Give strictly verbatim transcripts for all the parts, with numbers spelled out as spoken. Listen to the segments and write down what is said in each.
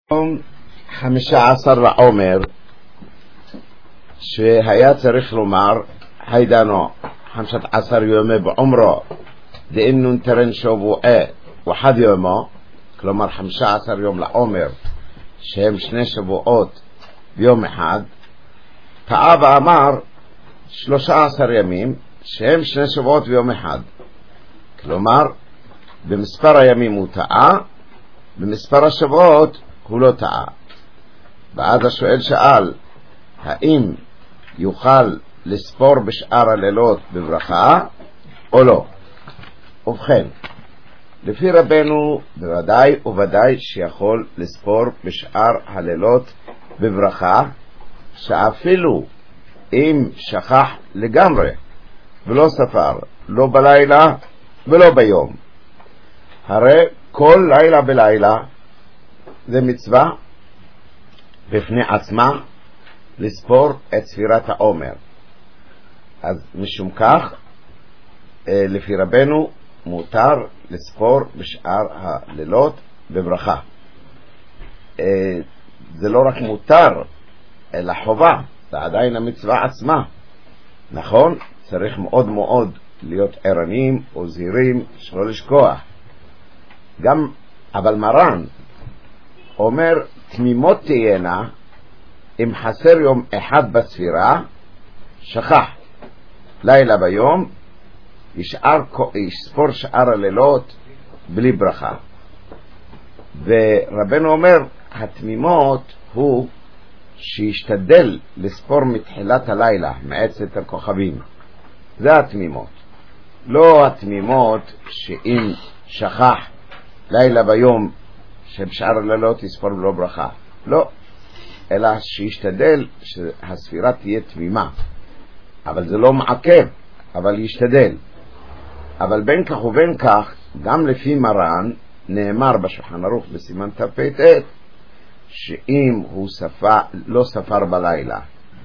יום חמישה עשר לעומר, שהיה צריך לומר היידנו חמשת עשר יומי בעומרו דאם נתרן שבועי וחד יומו, כלומר חמישה עשר יום לעומר שהם שני שבועות ביום אחד. טעה ואמר שלושה עשר ימים שהם שני שבועות ביום אחד, כלומר במספר הימים הוא טעה, במספר השבועות הוא לא טעה. ואז השואל שאל, האם יוכל לספור בשאר הלילות בברכה או לא? ובכן, לפי רבנו בוודאי ובוודאי שיכול לספור בשאר הלילות בברכה, שאפילו אם שכח לגמרי ולא ספר, לא בלילה ולא ביום. הרי כל לילה בלילה זה מצווה בפני עצמה לספור את ספירת העומר. אז משום כך לפי רבנו מותר לספור בשאר הלילות בברכה. זה לא רק מותר אלא חובה, זה עדיין המצווה עצמה. נכון, צריך מאוד מאוד להיות ערניים או זהירים שלא לשכוח גם. אבל מרן אומר תמימות תהיינה אם חסר יום אחד בספירה, שכח לילה ביום, ישאר, יספור שאר הלילות בלי ברכה. ורבנו אומר התמימות הוא שישתדל לספור מתחילת הלילה מעצת הכוכבים. זה התמימות, לא התמימות שאם שכח לילה ביום שבשאר הלילות יספור בלא ברכה, לא, אלא שישתדל שהספירה תהיה תמימה. אבל זה לא מעכב, אבל ישתדל. אבל בין כך ובין כך גם לפי מרן נאמר בשולחן ערוך בסימן תפ"ט שאם הוא ספר, לא ספר בלילה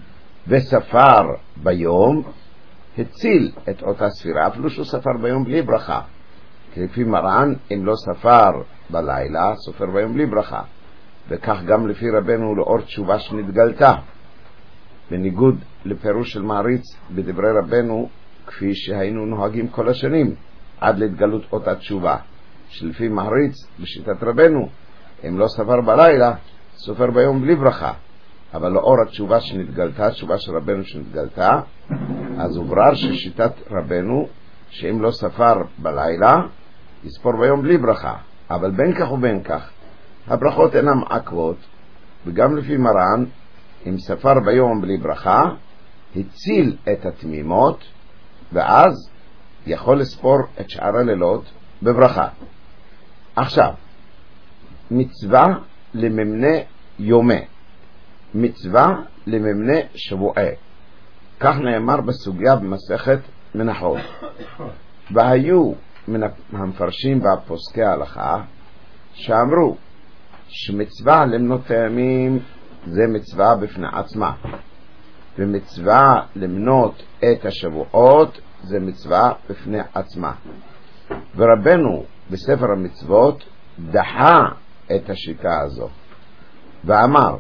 וספר ביום, הציל את אותה ספירה אפילו שהוא ספר ביום בלי ברכה. כי לפי מרן אם לא ספר בלילה סופר ביום בלי ברכה. וכך גם לפי רבנו לאור תשובה שנתגלתה, בניגוד לפירוש של מעריץ בדברי רבנו כפי שהיינו נוהגים כל השנים עד להתגלות אותה תשובה, שלפי מעריץ בשיטת רבנו אם לא ספר בלילה סופר ביום בלי ברכה. אבל לאור התשובה שנתגלתה, תשובה של רבנו שנתגלתה, אז הוברר ששיטת רבנו שאם לא ספר בלילה יספור ביום בלי ברכה. אבל בין כך ובין כך הברכות אינן עקבות, וגם לפי מרן אם ספר ביום בלי ברכה הציל את התמימות, ואז יכול לספור את שאר הלילות בברכה. עכשיו, מצווה לממנה יומי, מצווה לממנה שבועי, כך נאמר בסוגיה במסכת מנחות. והיו מן המפרשים והפוסקי ההלכה שאמרו שמצווה למנות הימים זה מצווה בפני עצמה, ומצווה למנות את השבועות זה מצווה בפני עצמה. ורבנו בספר המצוות דחה את השיטה הזו ואמר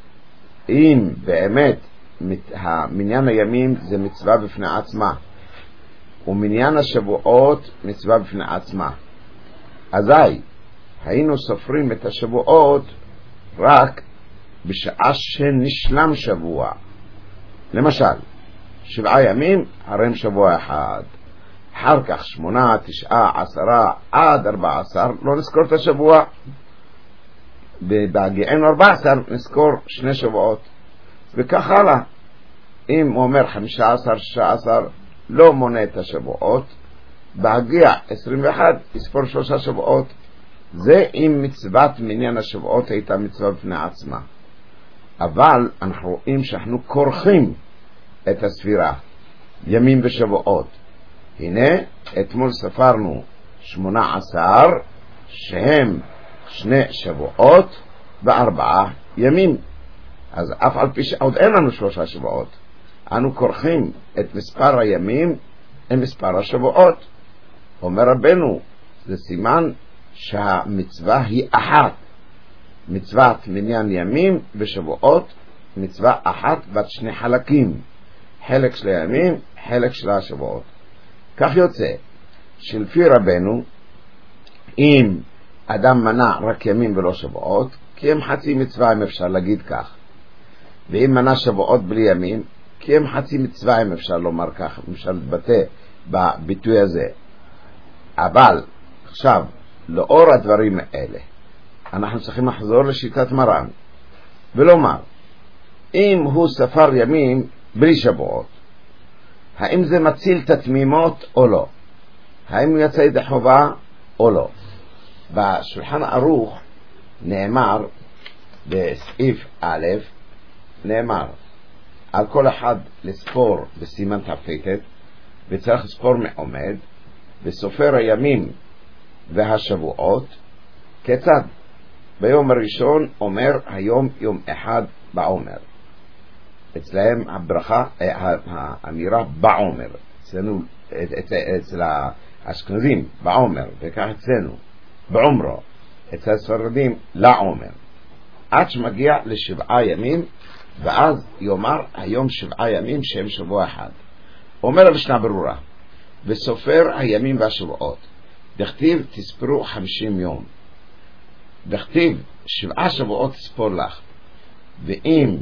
אם באמת מניין הימים זה מצווה בפני עצמה ומניין השבועות מצווה בפני עצמה, אזי היינו סופרים את השבועות רק בשעה שנשלם שבוע. למשל שבעה ימים הרי שבוע אחד, אחר כך שמונה, תשעה, עשרה עד ארבע עשר לא נזכור את השבוע, בהגיענו ארבע עשר נזכור שני שבועות, וכך הלאה. אם הוא אומר חמישה עשר, שישה עשר לא מונה את השבועות, בהגיע עשרים ואחת יספור שלושה שבועות. זה אם מצוות מניין השבועות הייתה מצווה בפני עצמה. אבל אנחנו רואים שאנחנו כורכים את הספירה ימים ושבועות. הנה אתמול ספרנו שמונה עשר שהם שני שבועות וארבעה ימים, אז אף על פי שעוד אין לנו שלושה שבועות אנו כורכים את מספר הימים עם מספר השבועות. אומר רבנו זה סימן שהמצווה היא אחת, מצוות מניין ימים בשבועות, מצווה אחת בת שני חלקים, חלק של הימים, חלק של השבועות. כך יוצא שלפי רבנו, אם אדם מנע רק ימים ולא שבועות, קיים חצי מצווה, אם אפשר להגיד כך. ואם מנע שבועות בלי ימים, קיים חצי מצווה, אם אפשר לומר כך, אם אפשר להתבטא בביטוי הזה. אבל עכשיו, לאור הדברים האלה, אנחנו צריכים לחזור לשיטת מרן ולומר, אם הוא ספר ימים בלי שבועות, האם זה מציל את התמימות או לא? האם הוא יצא ידי חובה או לא? בשולחן ערוך נאמר בסעיף א', נאמר על כל אחד לספור בסימן תפקת, וצריך לספור מעומד, וסופר הימים והשבועות כיצד? ביום הראשון אומר היום יום אחד בעומר, אצלהם הברכה, האמירה בעומר, אצלנו, אצל האשכנזים בעומר, וכך אצלנו בעומרו, אצל הספרדים לעומר, עד שמגיע לשבעה ימים, ואז יאמר היום שבעה ימים שהם שבוע אחד. אומר המשנה ברורה, וסופר הימים והשבועות, דכתיב תספרו חמישים יום, דכתיב שבעה שבועות תספור לך, ואם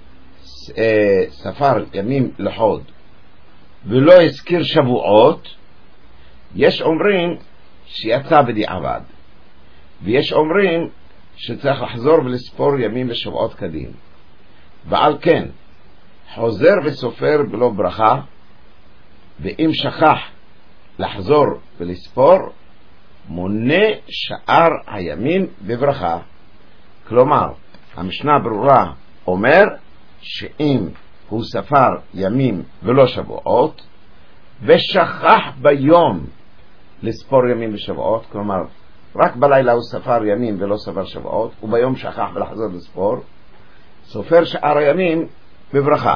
אה, ספר ימים לחוד ולא הזכיר שבועות, יש אומרים שיצא בדיעבד, ויש אומרים שצריך לחזור ולספור ימים ושבועות קדים. ועל כן חוזר וסופר בלא ברכה, ואם שכח לחזור ולספור, מונה שאר הימים בברכה. כלומר, המשנה ברורה אומר שאם הוא ספר ימים ולא שבועות, ושכח ביום לספור ימים ושבועות, כלומר רק בלילה הוא ספר ימים ולא ספר שבועות, וביום שכח ולחזור לספור, סופר שאר הימים בברכה.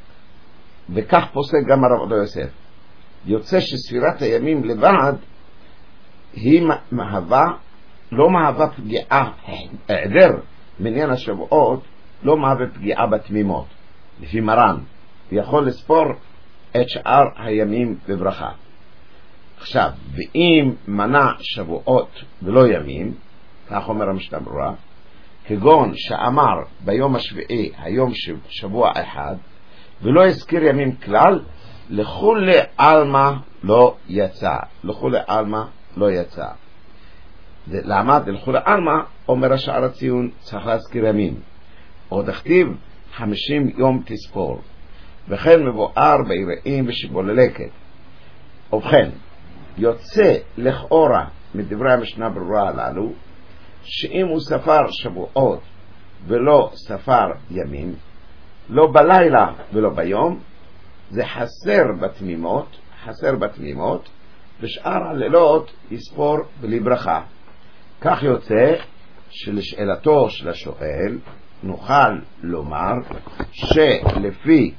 וכך פוסק גם הרב עובדיה יוסף. יוצא שספירת הימים לבד היא מהווה, לא מהווה פגיעה, העדר מניין השבועות לא מהווה פגיעה בתמימות, לפי מרן, ויכול לספור את שאר הימים בברכה. עכשיו, ואם מנע שבועות ולא ימים, כך אומר המשנה ברורה, כגון שאמר ביום השביעי היום שבוע אחד, ולא הזכיר ימים כלל, לכולי עלמא לא יצא. לכולי עלמא לא יצא. למה? לכולי עלמא אומר השער הציון צריך להזכיר ימים. עוד הכתיב חמישים יום תספור. וכן מבואר ביראים ושבוללקת. ובכן, יוצא לכאורה מדברי המשנה ברורה הללו, שאם הוא ספר שבועות ולא ספר ימים, לא בלילה ולא ביום, זה חסר בתמימות, חסר בתמימות, ושאר הלילות יספור בלי ברכה. כך יוצא שלשאלתו של השואל נוכל לומר שלפי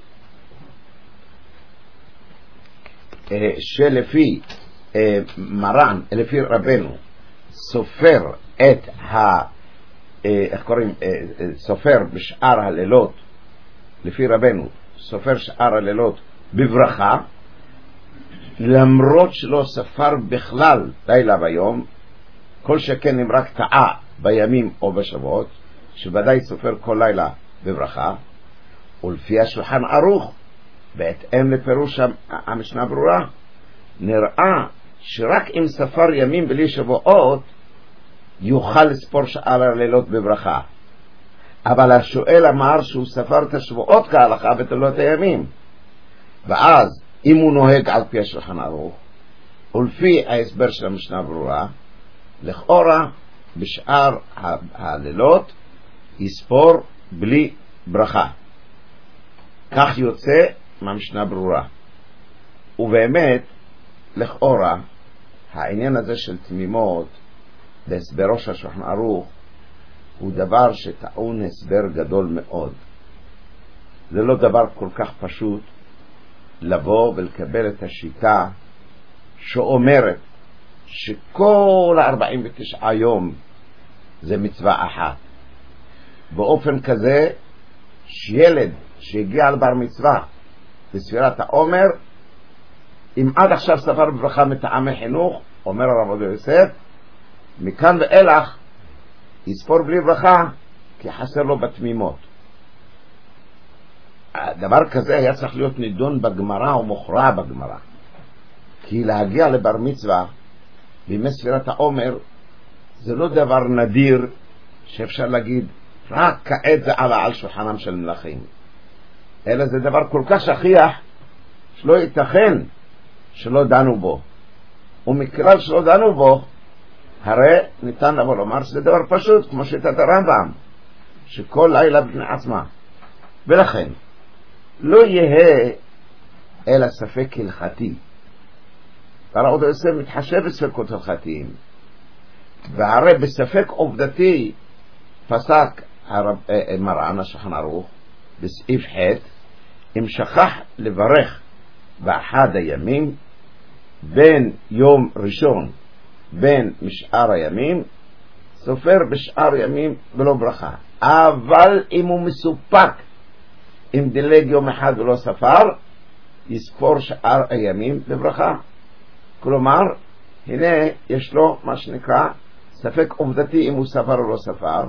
שלפי מרן, לפי רבנו, סופר את ה איך קוראים סופר בשאר הלילות, לפי רבנו סופר שאר הלילות בברכה, למרות שלא ספר בכלל לילה ויום, כל שכן אם רק טעה בימים או בשבועות, שוודאי סופר כל לילה בברכה. ולפי השולחן ערוך, בהתאם לפירוש המשנה ברורה, נראה שרק אם ספר ימים בלי שבועות יוכל לספור שאר הלילות בברכה. אבל השואל אמר שהוא ספר את השבועות כהלכה ותלו את הימים, ואז אם הוא נוהג על פי השולחן ערוך ולפי ההסבר של המשנה ברורה, לכאורה בשאר הלילות יספור בלי ברכה. כך יוצא מהמשנה ברורה. ובאמת לכאורה העניין הזה של תמימות בהסברו של השולחן ערוך הוא דבר שטעון הסבר גדול מאוד. זה לא דבר כל כך פשוט לבוא ולקבל את השיטה שאומרת שכל ה-ארבעים ותשעה יום זה מצווה אחת, באופן כזה שילד שהגיע לבר מצווה בספירת העומר, אם עד עכשיו ספר בברכה מטעמי חינוך, אומר הרב עובדיה יוסף, מכאן ואילך יספור בלי ברכה כי חסר לו בתמימות. דבר כזה היה צריך להיות נידון בגמרא או מוכרע בגמרא, כי להגיע לבר מצווה בימי ספירת העומר זה לא דבר נדיר שאפשר להגיד רק כעת זה עלה על שולחנם של מלכים, אלא זה דבר כל כך שכיח שלא ייתכן שלא דנו בו, ומכלל שלא דנו בו הרי ניתן לבוא לומר שזה דבר פשוט כמו שיטת הרמב"ם שכל לילה בפני עצמה. ולכן לא יהיה אלא ספק הלכתי, הרב עובדיה יוסף מתחשב בספקות הלכתיים, והרי בספק עובדתי פסק מרן השולחן ערוך בסעיף ח' אם שכח לברך באחד הימים בין יום ראשון בין משאר הימים סופר בשאר ימים ולא ברכה, אבל אם הוא מסופק אם דילג יום אחד ולא ספר יספור שאר הימים בברכה. כלומר הנה יש לו מה שנקרא ספק עובדתי אם הוא ספר או לא ספר,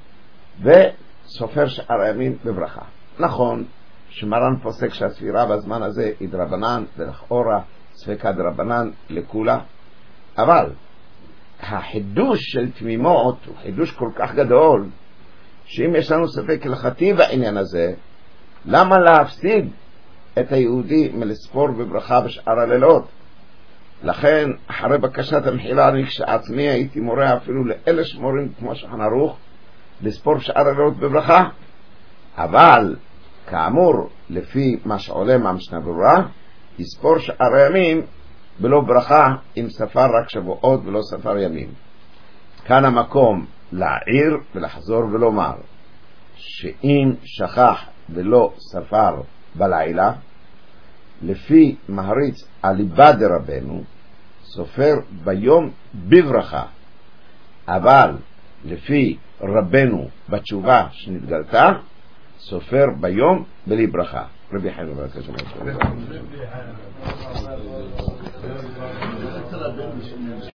וסופר שאר הימים בברכה. נכון שמרן פוסק שהספירה בזמן הזה היא דרבנן ולכאורה ספקה דרבנן לכולה, אבל החידוש של תמימות הוא חידוש כל כך גדול שאם יש לנו ספק הלכתי בעניין הזה, למה להפסיד את היהודי מלספור בברכה בשאר הלילות? לכן אחרי בקשת המחילה אני כשעצמי הייתי מורה אפילו לאלה שמורים כמו שולחן ערוך לספור שאר הלילות בברכה, אבל כאמור לפי מה שעולה מהמשנה ברורה יספור שאר הימים בלא ברכה אם ספר רק שבועות ולא ספר ימים. כאן המקום להעיר ולחזור ולומר שאם שכח ולא ספר בלילה לפי מהריץ אליבא דרבנו סופר ביום בברכה, אבל לפי רבנו בתשובה שנתגלתה סופר ביום בלי ברכה. רבי חיים בבקשה.